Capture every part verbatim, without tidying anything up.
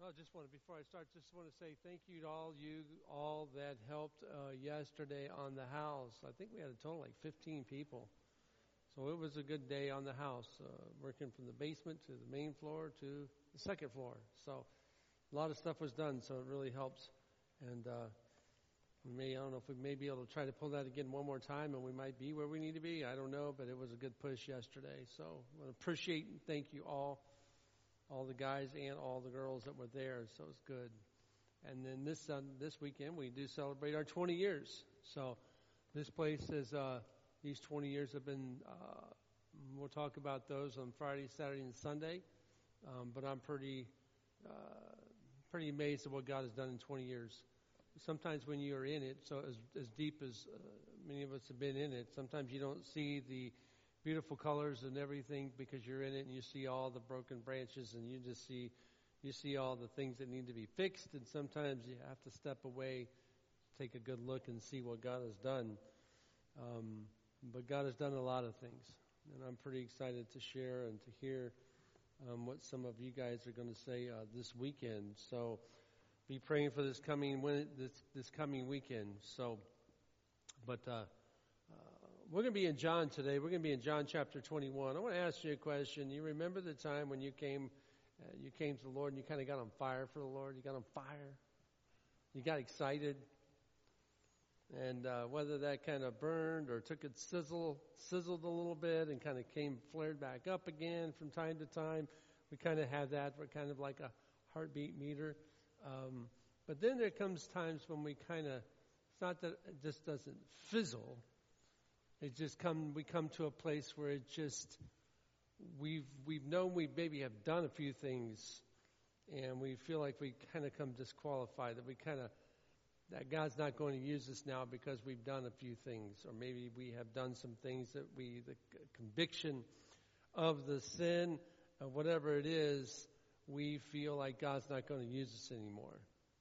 Well, I just want to, before I start, just want to say thank you to all you, all that helped uh, yesterday on the house. I think we had a total of like fifteen people. So it was a good day on the house, uh, working from the basement to the main floor to the second floor. So a lot of stuff was done, so it really helps. And uh, we may, I don't know if we may be able to try to pull that again one more time, and we might be where we need to be. I don't know, but it was a good push yesterday. So I want to appreciate and thank you all. all the guys and all the girls that were there, so it's good. And then this uh, this weekend we do celebrate our twenty years. So this place is uh, these twenty years have been. Uh, we'll talk about those on Friday, Saturday, and Sunday. Um, but I'm pretty uh, pretty amazed at what God has done in twenty years. Sometimes when you're in it, so as as deep as uh, many of us have been in it, sometimes you don't see the beautiful colors and everything because you're in it and you see all the broken branches and you just see you see all the things that need to be fixed, and sometimes you have to step away, take a good look and see what God has done. Um, but God has done a lot of things, and I'm pretty excited to share and to hear um, what some of you guys are going to say uh, this weekend. So be praying for this coming this this coming weekend. So, but. Uh, We're going to be in John today. We're going to be in John chapter twenty-one. I want to ask you a question. You remember the time when you came uh, you came to the Lord and you kind of got on fire for the Lord? You got on fire? You got excited? And uh, whether that kind of burned or took it sizzle, sizzled a little bit and kind of came flared back up again from time to time. We kind of have that. We're kind of like a heartbeat meter. Um, but then there comes times when we kind of, it's not that it just doesn't fizzle. It just come. We come to a place where it just we've we've known we maybe have done a few things, and we feel like we kind of come disqualified. That we kind of that God's not going to use us now because we've done a few things, or maybe we have done some things that we the conviction of the sin, of whatever it is, we feel like God's not going to use us anymore.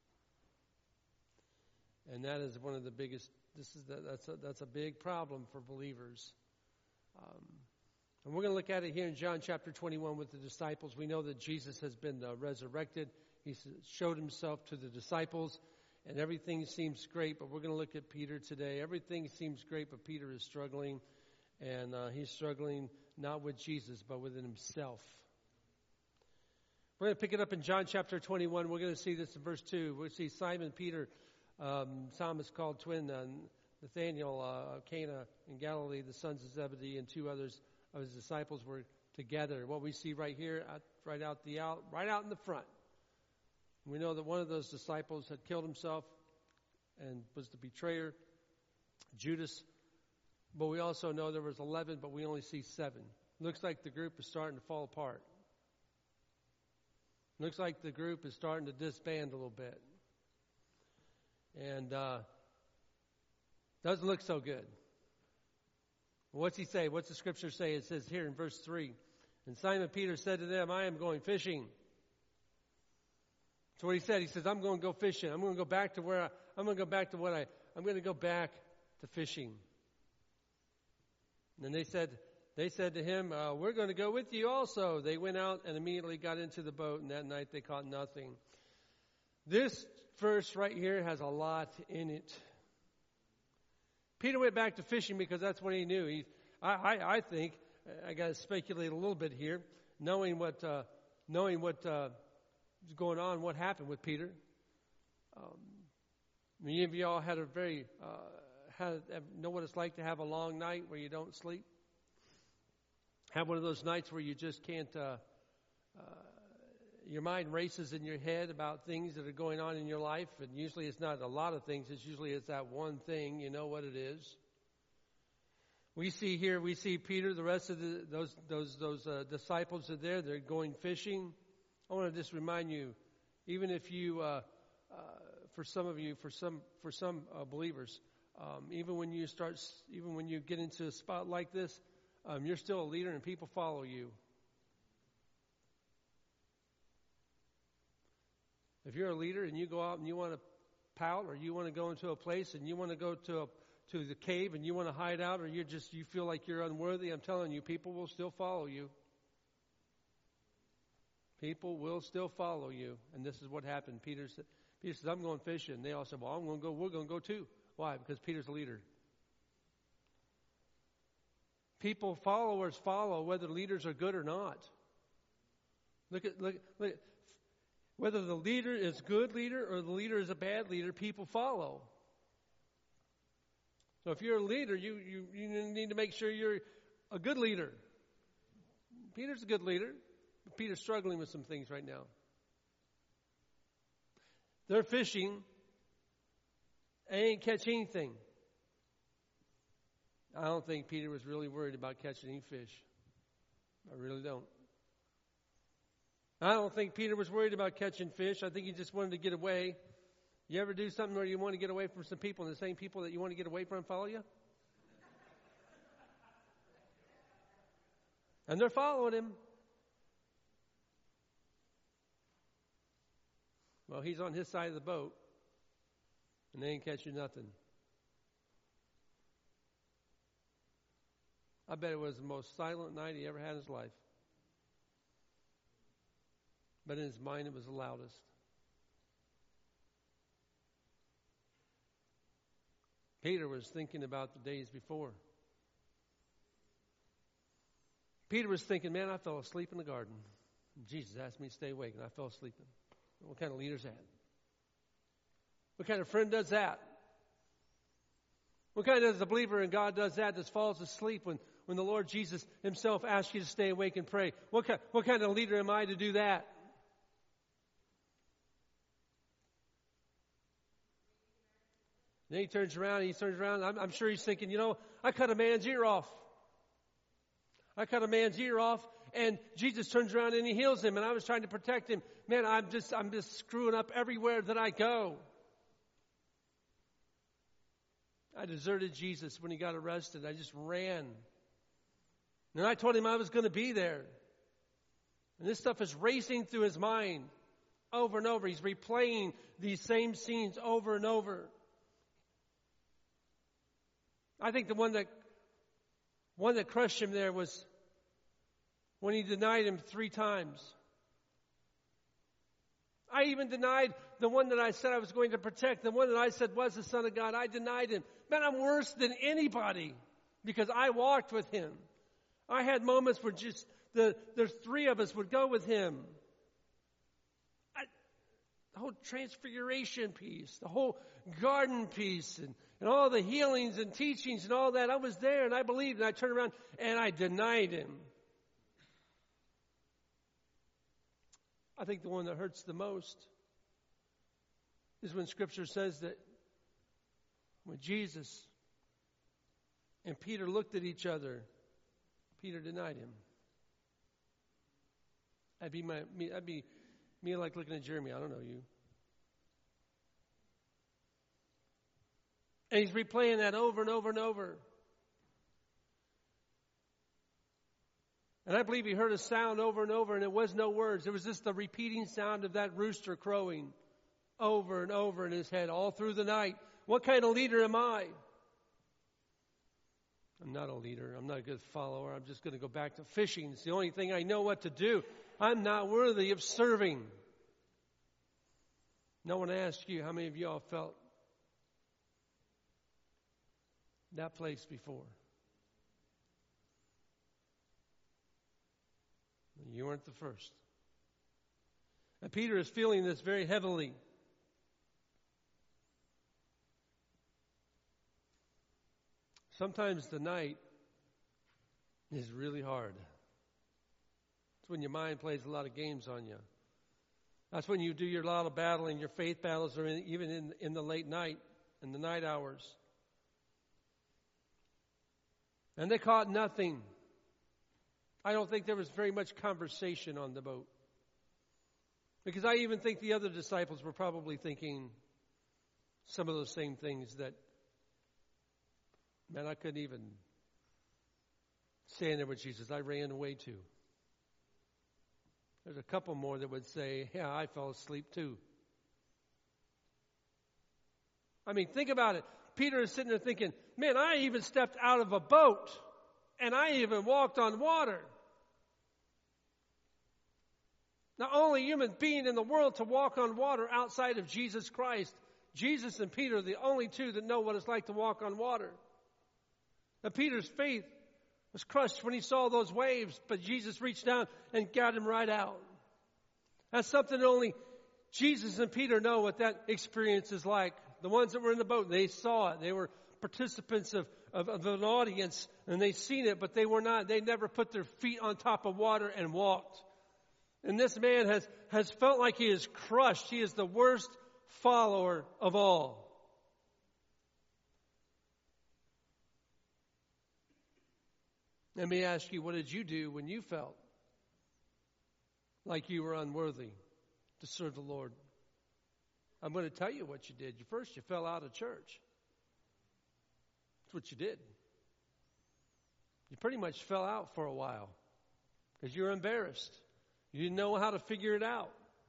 And that is one of the biggest. This is the, that's a, that's a big problem for believers. Um, and we're going to look at it here in John chapter twenty-one with the disciples. We know that Jesus has been uh, resurrected. He showed himself to the disciples, and everything seems great. But we're going to look at Peter today. Everything seems great, but Peter is struggling, and uh, he's struggling not with Jesus, but within himself. We're going to pick it up in John chapter twenty-one. We're going to see this in verse two. We'll see Simon Peter. Um, Thomas called twin, uh, Nathanael, uh, Cana in Galilee, the sons of Zebedee, and two others of his disciples were together. What we see right here, out, right out the out, right out in the front, we know that one of those disciples had killed himself and was the betrayer, Judas. But we also know there was eleven, but we only see seven. Looks like the group is starting to fall apart. Looks like the group is starting to disband a little bit. And uh, doesn't look so good. What's he say? What's the scripture say? It says here in verse three, and Simon Peter said to them, I am going fishing. So what he said, he says, I'm going to go fishing. I'm going to go back to where I, I'm going to go back to what I, I'm going to go back to fishing. And they said, they said to him, uh, we're going to go with you also. They went out and immediately got into the boat, and that night they caught nothing. This verse right here has a lot in it. Peter went back to fishing because that's what he knew. He, I, I, I think, I got to speculate a little bit here, knowing what, uh, knowing what uh, is going on, what happened with Peter. Um, many of you all had a very, uh, had, know what it's like to have a long night where you don't sleep. Have one of those nights where you just can't. Uh, uh, Your mind races in your head about things that are going on in your life, and usually it's not a lot of things. It's usually it's that one thing. You know what it is. We see here, we see Peter, the rest of the, those those those uh, disciples are there. They're going fishing. I want to just remind you, even if you, uh, uh, for some of you, for some for some uh, believers, um, even when you start, even when you get into a spot like this, um, you're still a leader, and people follow you. If you're a leader and you go out and you want to pout, or you want to go into a place and you want to go to a, to the cave and you want to hide out, or you just you feel like you're unworthy, I'm telling you, people will still follow you. People will still follow you. And this is what happened. Peter said, Peter says, I'm going fishing. They all said, well, I'm going to go. We're going to go too. Why? Because Peter's the leader. People, followers follow whether leaders are good or not. Look at, look, look at, whether the leader is a good leader or the leader is a bad leader, people follow. So if you're a leader, you, you, you need to make sure you're a good leader. Peter's a good leader. But Peter's struggling with some things right now. They're fishing. They ain't catch anything. I don't think Peter was really worried about catching any fish. I really don't. I don't think Peter was worried about catching fish. I think he just wanted to get away. You ever do something where you want to get away from some people and the same people that you want to get away from follow you? And they're following him. Well, he's on his side of the boat, and they ain't catching nothing. I bet it was the most silent night he ever had in his life. But in his mind, it was the loudest. Peter was thinking about the days before. Peter was thinking, man, I fell asleep in the garden. Jesus asked me to stay awake, and I fell asleep. What kind of leader's that? What kind of friend does that? What kind of a believer in God does that, that falls asleep when, when the Lord Jesus himself asks you to stay awake and pray? What kind, what kind of leader am I to do that? Then he turns around, and he turns around, I'm, I'm sure he's thinking, you know, I cut a man's ear off. I cut a man's ear off, and Jesus turns around and he heals him, and I was trying to protect him. Man, I'm just, I'm just screwing up everywhere that I go. I deserted Jesus when he got arrested. I just ran. And I told him I was going to be there. And this stuff is racing through his mind over and over. He's replaying these same scenes over and over. I think the one that one that crushed him there was when he denied him three times. I even denied the one that I said I was going to protect, the one that I said was the Son of God. I denied him. Man, I'm worse than anybody because I walked with him. I had moments where just the the three of us would go with him. I, the whole transfiguration piece, the whole garden piece, and, and all the healings and teachings and all that. I was there and I believed, and I turned around and I denied him. I think the one that hurts the most is when Scripture says that when Jesus and Peter looked at each other, Peter denied him. That'd be my, me, that'd be me like looking at Jeremy. I don't know you. And he's replaying that over and over and over. And I believe he heard a sound over and over, and it was no words. It was just the repeating sound of that rooster crowing over and over in his head all through the night. What kind of leader am I? I'm not a leader. I'm not a good follower. I'm just going to go back to fishing. It's the only thing I know what to do. I'm not worthy of serving. No one asked you how many of y'all felt that place before. You weren't the first. And Peter is feeling this very heavily. Sometimes the night is really hard. It's when your mind plays a lot of games on you. That's when you do your lot of battling. Your faith battles are in, even in, in the late night, in the night hours. And they caught nothing. I don't think there was very much conversation on the boat. Because I even think the other disciples were probably thinking some of those same things that, man, I couldn't even stand there with Jesus. I ran away too. There's a couple more that would say, yeah, I fell asleep too. I mean, think about it. Peter is sitting there thinking, man, I even stepped out of a boat and I even walked on water. The only human being in the world to walk on water outside of Jesus Christ. Jesus and Peter are the only two that know what it's like to walk on water. Now, Peter's faith was crushed when he saw those waves, but Jesus reached down and got him right out. That's something that only Jesus and Peter know what that experience is like. The ones that were in the boat, they saw it. They were participants of, of, of an audience, and they seen it, but they were not. They never put their feet on top of water and walked. And this man has, has felt like he is crushed. He is the worst follower of all. Let me ask you, what did you do when you felt like you were unworthy to serve the Lord? I'm going to tell you what you did. First, you fell out of church. That's what you did. You pretty much fell out for a while because you were embarrassed. You didn't know how to figure it out.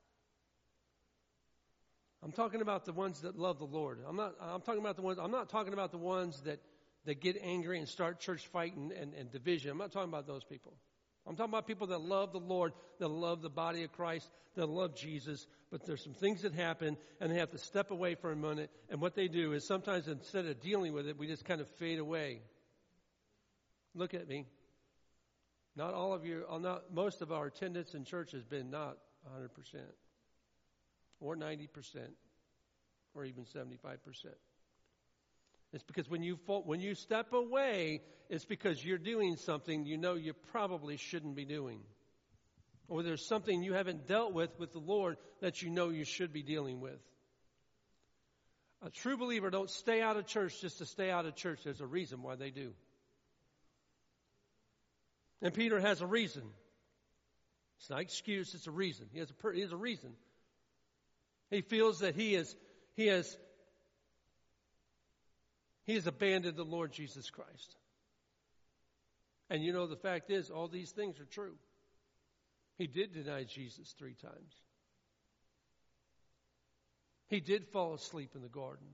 I'm talking about the ones that love the Lord. I'm not. I'm talking about the ones. I'm not talking about the ones that, that get angry and start church fighting and, and division. I'm not talking about those people. I'm talking about people that love the Lord, that love the body of Christ, that love Jesus. But there's some things that happen, and they have to step away for a minute. And what they do is sometimes instead of dealing with it, we just kind of fade away. Look at me. Not all of you, not most of our attendance in church has been not one hundred percent or ninety percent or even seventy-five percent. It's because when you when you step away, it's because you're doing something you know you probably shouldn't be doing. Or there's something you haven't dealt with with the Lord that you know you should be dealing with. A true believer don't stay out of church just to stay out of church. There's a reason why they do. And Peter has a reason. It's not an excuse, it's a reason. He has a, he has a reason. He feels that he is, he has, he has abandoned the Lord Jesus Christ. And you know, the fact is, all these things are true. He did deny Jesus three times. He did fall asleep in the garden.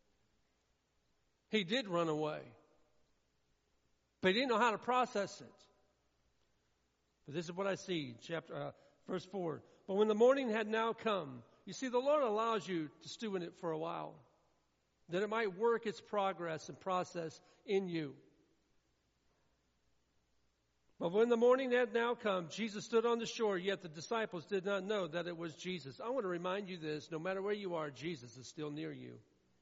He did run away. But he didn't know how to process it. But this is what I see, chapter uh, verse four. But when the morning had now come, you see, the Lord allows you to stew in it for a while, that it might work its progress and process in you. But when the morning had now come, Jesus stood on the shore, yet the disciples did not know that it was Jesus. I want to remind you this, no matter where you are, Jesus is still near you.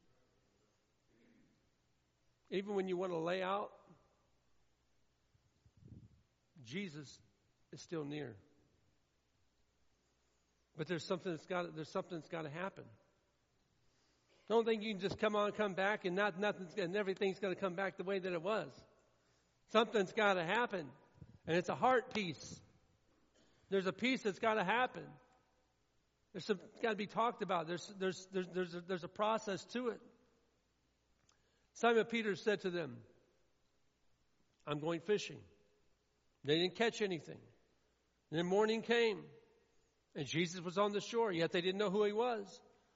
Even when you want to lay out, Jesus is still near. But there's something that's got there's something that's got to happen. Don't think you can just come on, come back, and not nothing's and everything's going to come back the way that it was. Something's got to happen, and it's a heart piece. There's a piece that's got to happen. There's some got to be talked about. There's there's there's there's a, there's a process to it. Simon Peter said to them, "I'm going fishing." They didn't catch anything. And then morning came, and Jesus was on the shore, yet they didn't know who he was.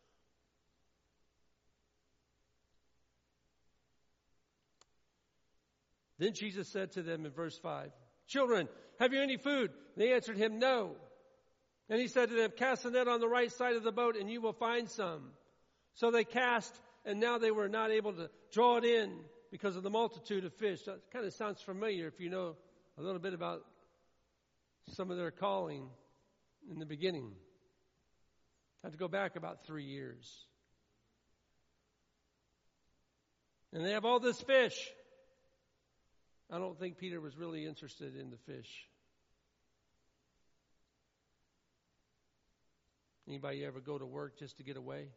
Then Jesus said to them in verse five, "Children, have you any food?" They answered him, "No." And he said to them, "Cast the net on the right side of the boat, and you will find some." So they cast, and now they were not able to draw it in because of the multitude of fish. That kind of sounds familiar if you know a little bit about some of their calling in the beginning. I had to go back about three years. And they have all this fish. I don't think Peter was really interested in the fish. Anybody ever go to work just to get away?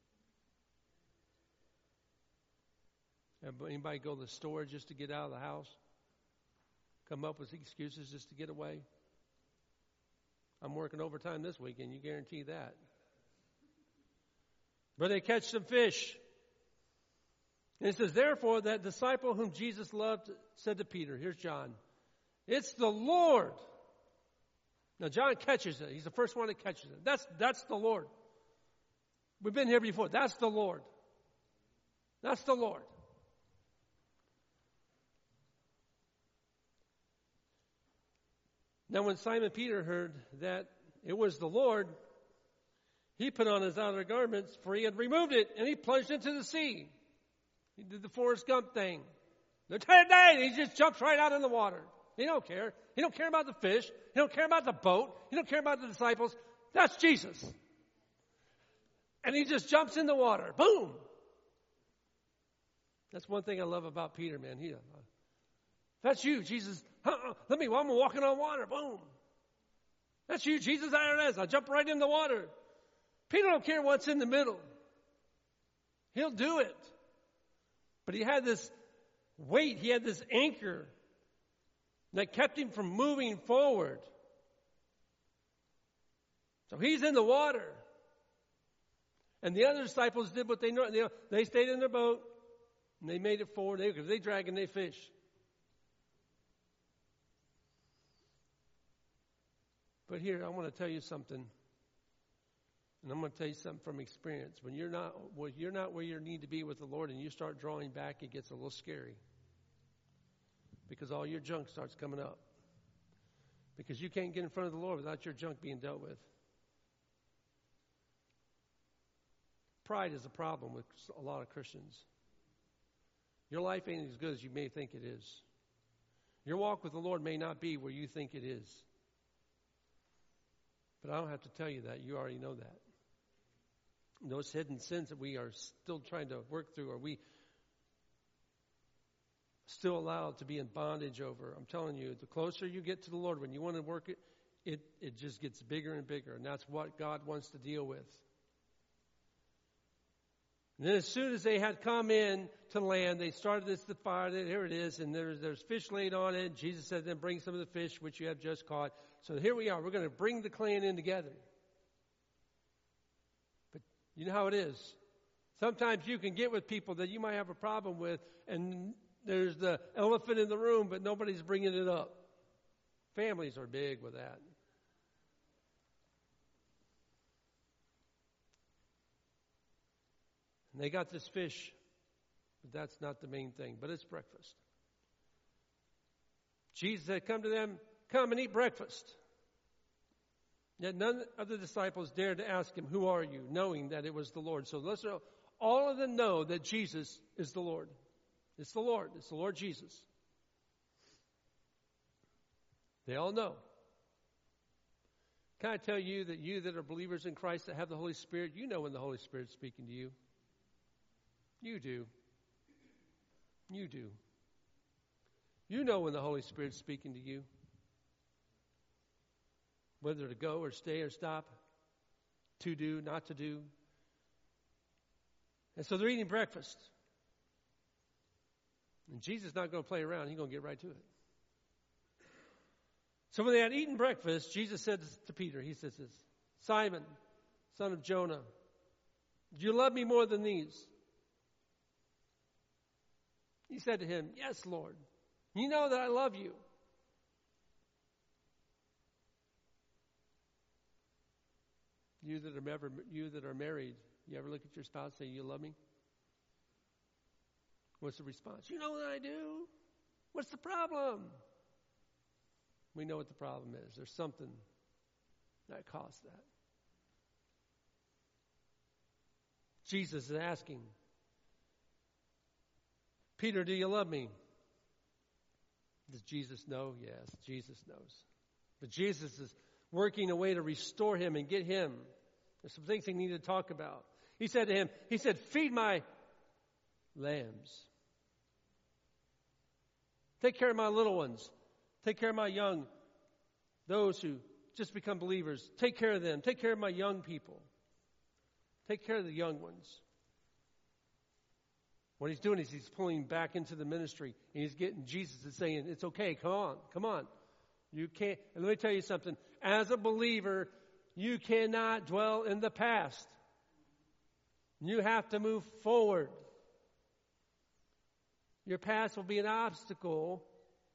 Anybody go to the store just to get out of the house? Come up with excuses just to get away? I'm working overtime this weekend, you guarantee that. But they catch some fish. And it says, therefore, that disciple whom Jesus loved said to Peter, here's John, "It's the Lord." Now, John catches it. He's the first one that catches it. That's, that's the Lord. We've been here before. That's the Lord. That's the Lord. Now, when Simon Peter heard that it was the Lord, he put on his outer garments, for he had removed it, and he plunged into the sea. He did the Forrest Gump thing. Lieutenant Dan, he just jumps right out in the water. He don't care. He don't care about the fish. He don't care about the boat. He don't care about the disciples. That's Jesus. And he just jumps in the water. Boom. That's one thing I love about Peter, man. He, uh, that's you, Jesus. Uh-uh. Let me, I'm walking on water. Boom. That's you, Jesus. There it is. I jump right in the water. Peter don't care what's in the middle. He'll do it. But he had this weight. He had this anchor that kept him from moving forward. So he's in the water. And the other disciples did what they know. They, they stayed in their boat. And they made it forward. Because they, they drag and they fish. But here, I want to tell you something. And I'm going to tell you something from experience. When you're not, when you're not where you need to be with the Lord and you start drawing back, it gets a little scary. Because all your junk starts coming up. Because you can't get in front of the Lord without your junk being dealt with. Pride is a problem with a lot of Christians. Your life ain't as good as you may think it is. Your walk with the Lord may not be where you think it is. But I don't have to tell you that. You already know that. Those hidden sins that we are still trying to work through, are we still allowed to be in bondage over? I'm telling you, the closer you get to the Lord, when you want to work it, it, it just gets bigger and bigger. And that's what God wants to deal with. And then as soon as they had come in to land, they started this the fire. Here it is, and there's there's fish laid on it. Jesus said, then bring some of the fish which you have just caught. So here we are. We're going to bring the clan in together. But you know how it is. Sometimes you can get with people that you might have a problem with, and there's the elephant in the room, but nobody's bringing it up. Families are big with that. And they got this fish, but that's not the main thing, but it's breakfast. Jesus had come to them, come and eat breakfast. Yet none of the disciples dared to ask him, who are you? Knowing that it was the Lord. So let's know, all of them know that Jesus is the Lord. It's the Lord. It's the Lord Jesus. They all know. Can I tell you that you that are believers in Christ that have the Holy Spirit, you know when the Holy Spirit's speaking to you. You do. You do. You know when the Holy Spirit's speaking to you. Whether to go or stay or stop. To do, not to do. And so they're eating breakfast. And Jesus is not going to play around. He's going to get right to it. So when they had eaten breakfast, Jesus said to Peter, he says this, Simon, son of Jonah, do you love me more than these? He said to him, yes, Lord. You know that I love you. You that are ever, you that are married, you ever look at your spouse and say, you love me? What's the response? You know that I do. What's the problem? We know what the problem is. There's something that caused that. Jesus is asking, Peter, do you love me? Does Jesus know? Yes, Jesus knows. But Jesus is working a way to restore him and get him. There's some things he needed to talk about. He said to him, he said, feed my lambs. Take care of my little ones. Take care of my young, those who just become believers. Take care of them. Take care of my young people. Take care of the young ones. What he's doing is he's pulling back into the ministry. And he's getting Jesus is saying, it's okay, come on, come on. You can't, and let me tell you something. As a believer, you cannot dwell in the past. You have to move forward. Your past will be an obstacle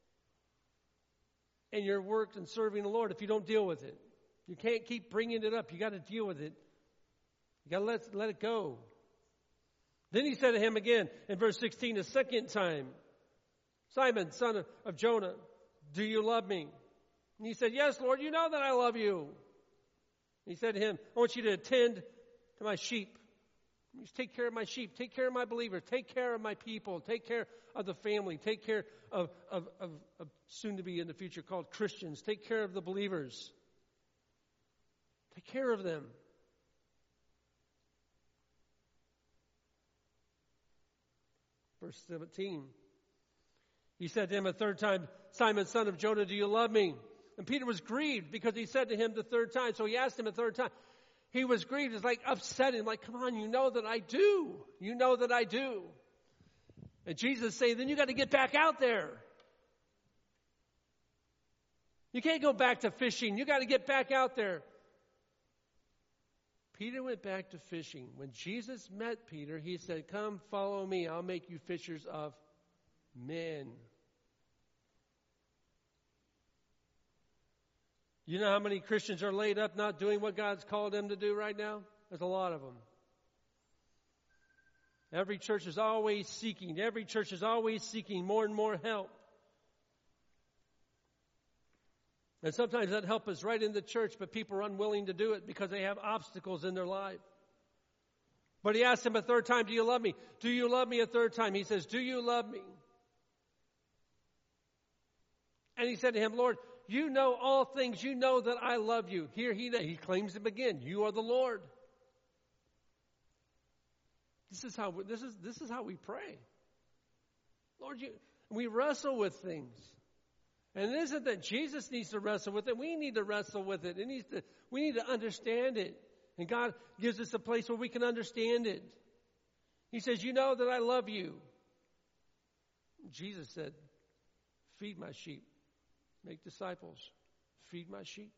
in your work and serving the Lord if you don't deal with it. You can't keep bringing it up. You got to deal with it. You got to let, let it go. Then he said to him again in verse sixteen, a second time, Simon, son of, of Jonah, do you love me? And he said, yes, Lord, you know that I love you. He said to him, I want you to attend to my sheep. You take care of my sheep. Take care of my believers. Take care of my people. Take care of the family. Take care of, of, of, of soon to be in the future called Christians. Take care of the believers. Take care of them. Verse seventeen. He said to him a third time, Simon, son of Jonah, do you love me? And Peter was grieved because he said to him the third time. So he asked him a third time. He was grieved. It's like upsetting. Like, come on, you know that I do. You know that I do. And Jesus saying, then you got to get back out there. You can't go back to fishing. You got to get back out there. Peter went back to fishing. When Jesus met Peter, he said, come, follow me. I'll make you fishers of men. You know how many Christians are laid up not doing what God's called them to do right now? There's a lot of them. Every church is always seeking. Every church is always seeking more and more help. And sometimes that help is right in the church, but people are unwilling to do it because they have obstacles in their life. But he asked him a third time, do you love me? Do you love me a third time? He says, do you love me? And he said to him, Lord, you know all things. You know that I love you. Here he, he claims him again. You are the Lord. This is how this is this is how we pray. Lord, you, we wrestle with things. And it isn't that Jesus needs to wrestle with it. We need to wrestle with it. It needs to, we need to understand it. And God gives us a place where we can understand it. He says, you know that I love you. Jesus said, feed my sheep. Make disciples. Feed my sheep.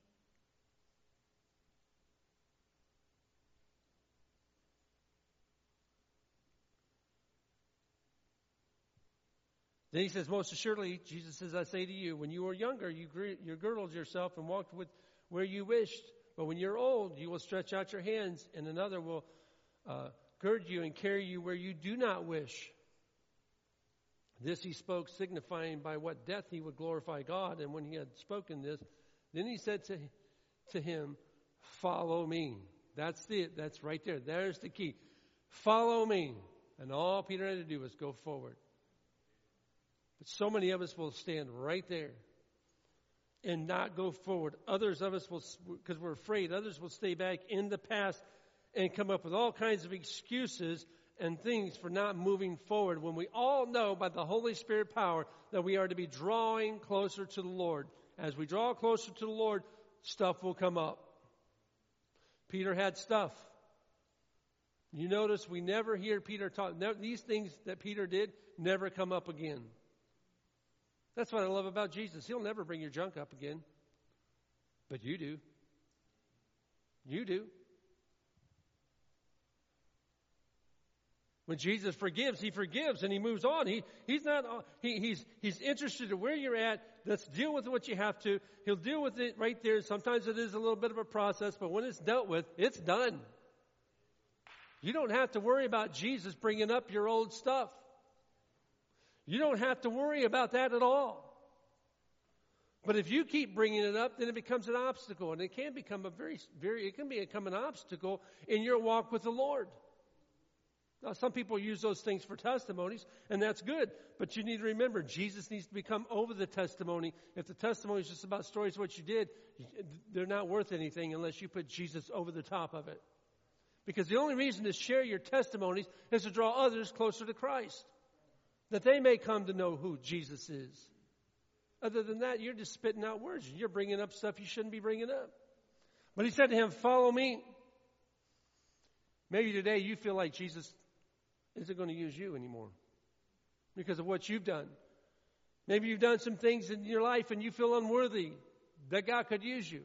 Then he says, most assuredly, Jesus says, I say to you, when you were younger, you, you girdled yourself and walked with where you wished. But when you're old, you will stretch out your hands, and another will uh, gird you and carry you where you do not wish. This he spoke, signifying by what death he would glorify God. And when he had spoken this, then he said to, to him, follow me. That's it. That's right there. There's the key. Follow me. And all Peter had to do was go forward. But so many of us will stand right there and not go forward. Others of us will, because we're afraid, others will stay back in the past and come up with all kinds of excuses and things for not moving forward, when we all know by the Holy Spirit power that we are to be drawing closer to the Lord. As we draw closer to the Lord, stuff will come up. Peter had stuff. You notice we never hear Peter talk. These things that Peter did never come up again. That's what I love about Jesus. He'll never bring your junk up again. But you do. You do. When Jesus forgives, he forgives and he moves on. He, he's not, he, he's, he's interested in where you're at. Let's deal with what you have to. He'll deal with it right there. Sometimes it is a little bit of a process, but when it's dealt with, it's done. You don't have to worry about Jesus bringing up your old stuff. You don't have to worry about that at all. But if you keep bringing it up, then it becomes an obstacle, and it can become a very, very, it can become an obstacle in your walk with the Lord. Now, some people use those things for testimonies, and that's good. But you need to remember, Jesus needs to become over the testimony. If the testimony is just about stories of what you did, they're not worth anything unless you put Jesus over the top of it. Because the only reason to share your testimonies is to draw others closer to Christ, that they may come to know who Jesus is. Other than that, you're just spitting out words. You're bringing up stuff you shouldn't be bringing up. But he said to him, follow me. Maybe today you feel like Jesus isn't going to use you anymore because of what you've done. Maybe you've done some things in your life and you feel unworthy that God could use you.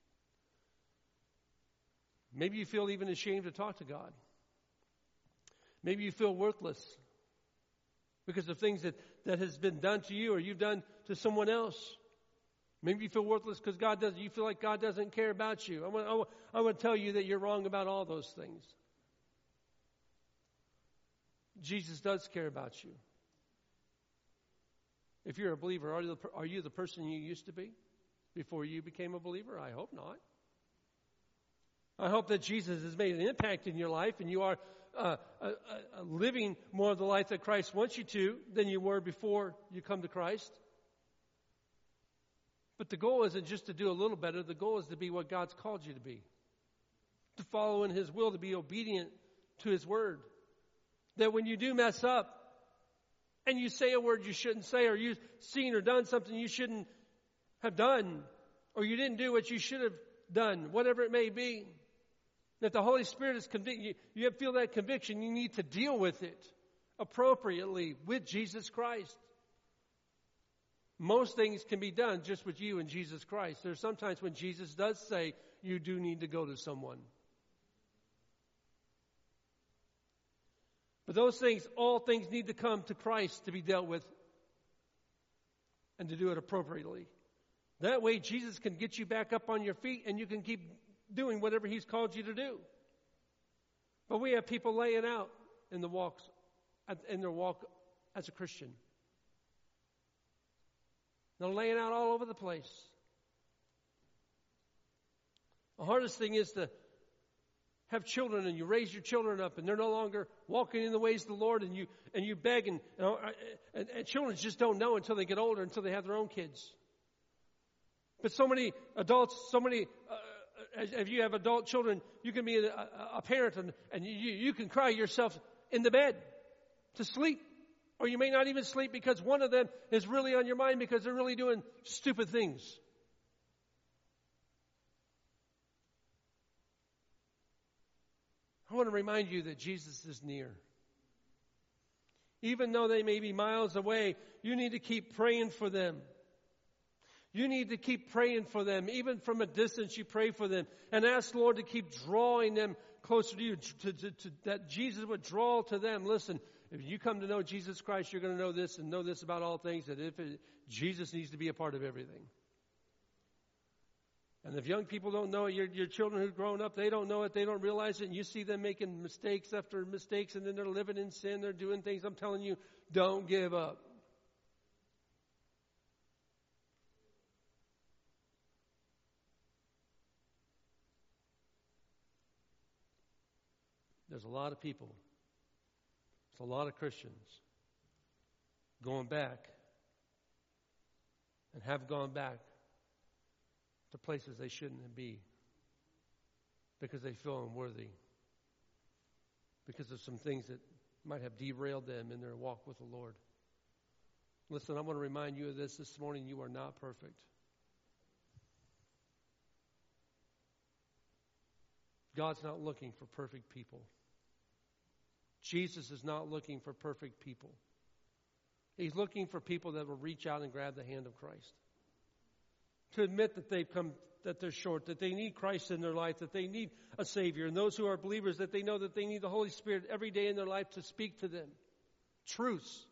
Maybe you feel even ashamed to talk to God. Maybe you feel worthless because of things that, that has been done to you or you've done to someone else. Maybe you feel worthless because God doesn't. You feel like God doesn't care about you. I want, I want, I want to tell you that you're wrong about all those things. Jesus does care about you. If you're a believer, are you, the, are you the person you used to be before you became a believer? I hope not. I hope that Jesus has made an impact in your life and you are uh, uh, uh, living more of the life that Christ wants you to than you were before you come to Christ. But the goal isn't just to do a little better. The goal is to be what God's called you to be. To follow in His will, to be obedient to His word. That when you do mess up and you say a word you shouldn't say, or you've seen or done something you shouldn't have done, or you didn't do what you should have done, whatever it may be, that the Holy Spirit is convicting you, you feel that conviction, you need to deal with it appropriately with Jesus Christ. Most things can be done just with you and Jesus Christ. There's sometimes when Jesus does say you do need to go to someone. But those things, all things need to come to Christ to be dealt with and to do it appropriately. That way Jesus can get you back up on your feet and you can keep doing whatever He's called you to do. But we have people laying out in the walks, in their walk as a Christian. They're laying out all over the place. The hardest thing is to have children and you raise your children up and they're no longer walking in the ways of the Lord, and you and you beg and, you know, and, and children just don't know until they get older, until they have their own kids. But so many adults, so many, uh, if you have adult children, you can be a, a parent and, and you, you can cry yourself in the bed to sleep. Or you may not even sleep because one of them is really on your mind because they're really doing stupid things. I want to remind you that Jesus is near. Even though they may be miles away, you need to keep praying for them. You need to keep praying for them. Even from a distance, you pray for them. And ask the Lord to keep drawing them closer to you, to, to, to, that Jesus would draw to them. Listen, if you come to know Jesus Christ, you're going to know this and know this about all things, that if it, Jesus needs to be a part of everything. And if young people don't know it, your, your children who've grown up, they don't know it, they don't realize it, and you see them making mistakes after mistakes, and then they're living in sin, they're doing things, I'm telling you, don't give up. There's a lot of people, there's a lot of Christians going back and have gone back to places they shouldn't be because they feel unworthy, because of some things that might have derailed them in their walk with the Lord. Listen, I want to remind you of this this morning. You are not perfect. God's not looking for perfect people. Jesus is not looking for perfect people. He's looking for people that will reach out and grab the hand of Christ. To admit that they've come, that they're short, that they need Christ in their life, that they need a Savior. And those who are believers, that they know that they need the Holy Spirit every day in their life to speak to them. Truths.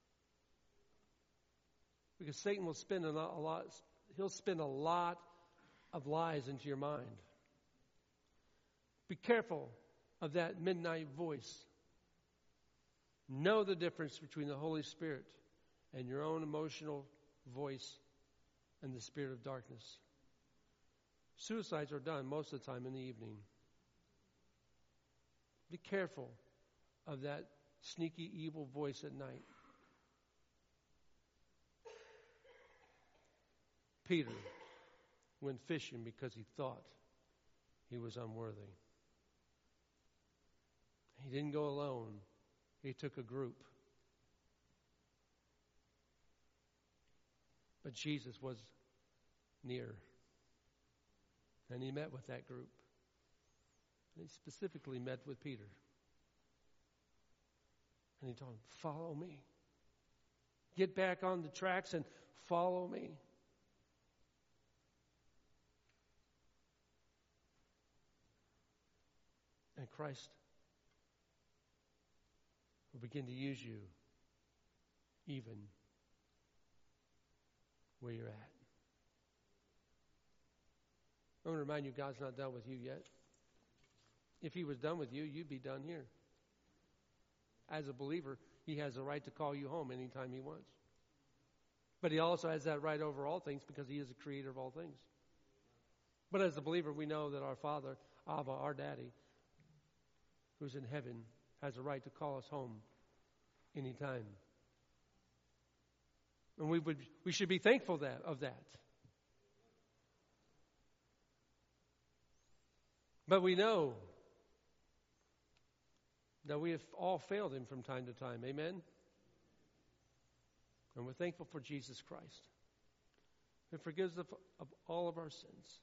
Because Satan will spin a lot, a lot he'll spin a lot of lies into your mind. Be careful of that midnight voice. Know the difference between the Holy Spirit and your own emotional voice and the spirit of darkness. Suicides are done most of the time in the evening. Be careful of that sneaky, evil voice at night. Peter went fishing because he thought he was unworthy. He didn't go alone. He took a group. But Jesus was near. And he met with that group. And he specifically met with Peter. And he told him, follow me. Get back on the tracks and follow me. And Christ will begin to use you even where you're at. I want to remind you, God's not done with you yet. If He was done with you, you'd be done here. As a believer, He has the right to call you home anytime He wants. But He also has that right over all things because He is the creator of all things. But as a believer, we know that our Father Abba, our daddy, who's in heaven, has a right to call us home anytime. And we would we should be thankful that of that. But we know that we have all failed him from time to time. Amen? And we're thankful for Jesus Christ, who forgives us of all of our sins.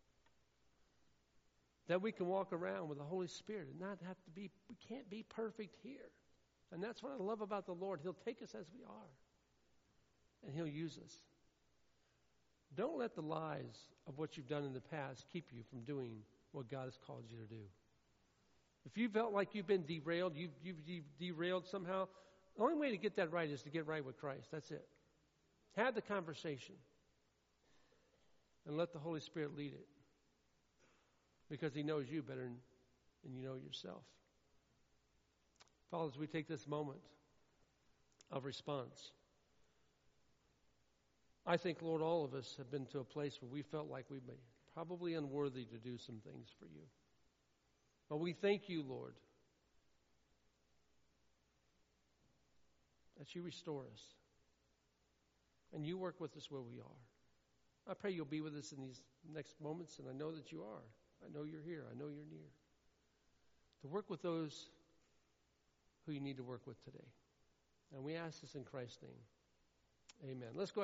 That we can walk around with the Holy Spirit and not have to be, we can't be perfect here. And that's what I love about the Lord. He'll take us as we are. And He'll use us. Don't let the lies of what you've done in the past keep you from doing what God has called you to do. If you felt like you've been derailed, you've, you've, you've derailed somehow, the only way to get that right is to get right with Christ. That's it. Have the conversation. And let the Holy Spirit lead it. Because He knows you better than, than you know yourself. Father, as we take this moment of response, I think, Lord, all of us have been to a place where we felt like we've been probably unworthy to do some things for you. But we thank you, Lord, that you restore us. And you work with us where we are. I pray you'll be with us in these next moments, and I know that you are. I know you're here. I know you're near. To work with those who you need to work with today. And we ask this in Christ's name. Amen. Let's go ahead.